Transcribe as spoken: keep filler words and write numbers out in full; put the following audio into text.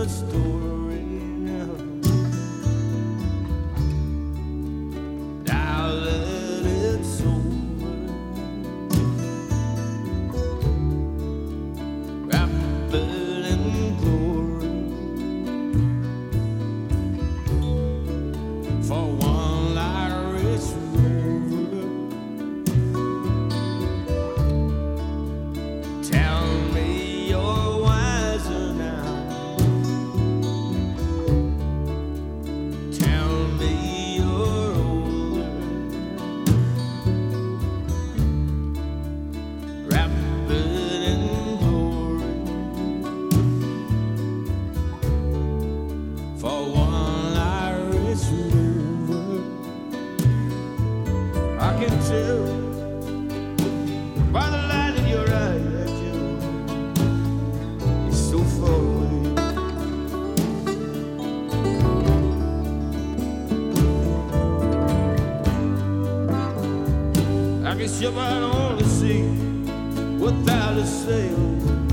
story. Now that it's over, wrapped in glory for one Irish rover. Tell me you're wiser now. Tell me you're older, wrapped in glory for one Irish rover. I can tell by the light in your eye that you- you're so far away. I can ship out on the sea without a sail.